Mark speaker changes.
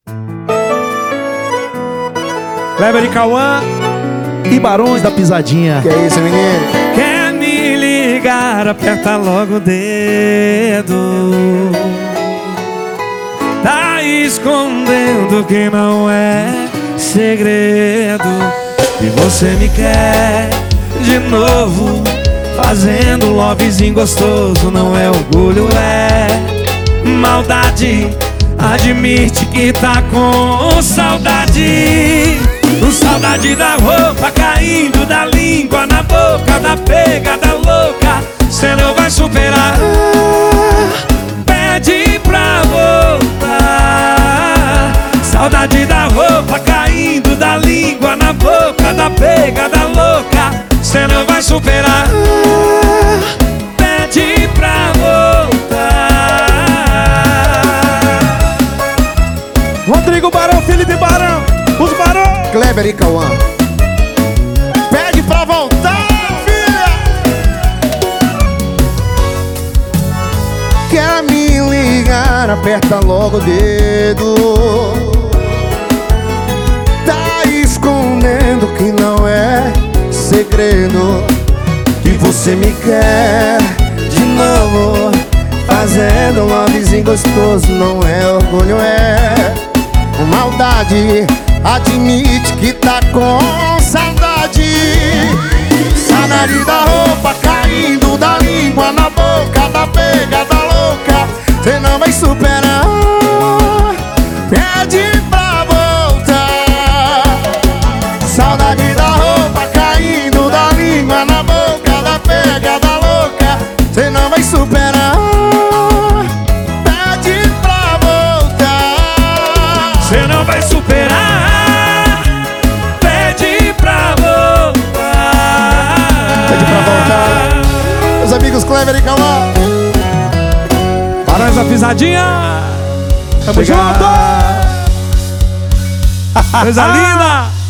Speaker 1: Kleber e Cauã
Speaker 2: E Barões da Pisadinha.
Speaker 3: Que é isso, menino?
Speaker 1: quer me ligar, aperta logo o dedo. Tá escondendo que não é segredo. E você me quer de novo, fazendo lovezinho gostoso. Não é orgulho, é maldade. Admite que tá com saudade. Saudade da roupa caindo, da língua na boca, da pegada louca. Cê não vai superar. Pede pra voltar. Saudade da roupa caindo, da língua na boca, da pegada louca. Cê não vai superar. Pede pra voltar.
Speaker 2: Rodrigo Barão, Felipe Barão, os Barão.
Speaker 3: Kleber e Cauã. Pede pra voltar, filha. Quer me ligar, aperta logo o dedo. Tá escondendo que não é segredo. Que você me quer de novo, fazendo um lovezinho gostoso. Não é orgulho, é maldade. Admite que tá com saudade. Saudade da roupa caindo, da língua na boca, da pegada louca. Cê não vai superar. Pede pra voltar. Saudade da roupa caindo, da língua na boca, da pegada louca. Cê não vai superar. Pede pra voltar.
Speaker 1: Cê não vai superar.
Speaker 3: Meus amigos Kleber e Cauã.
Speaker 1: Barões da Pisadinha. Tamo junto. Coisa linda.